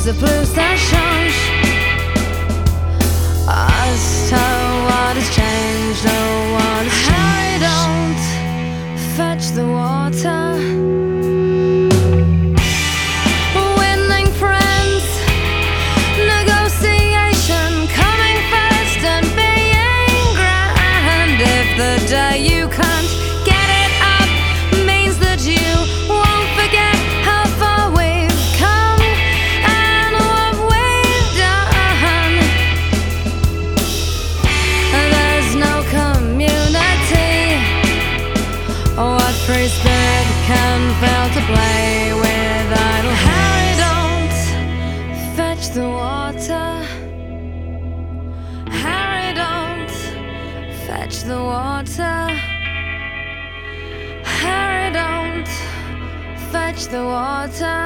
de plus ça change. As to what has changed, oh what has changed. Harry, don't fetch the water. Winning friends, negotiation coming first and being grand. If the day you can't get it up means that you won't forget how far we've come and what we've done. There's no community. What free spirit can fail to play with idle? Harry, don't fetch the water. Harry, don't fetch the water. Harry, don't fetch the water.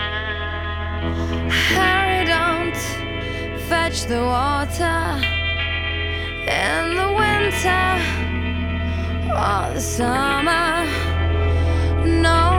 Harry, don't fetch the water. In the winter or the summer, no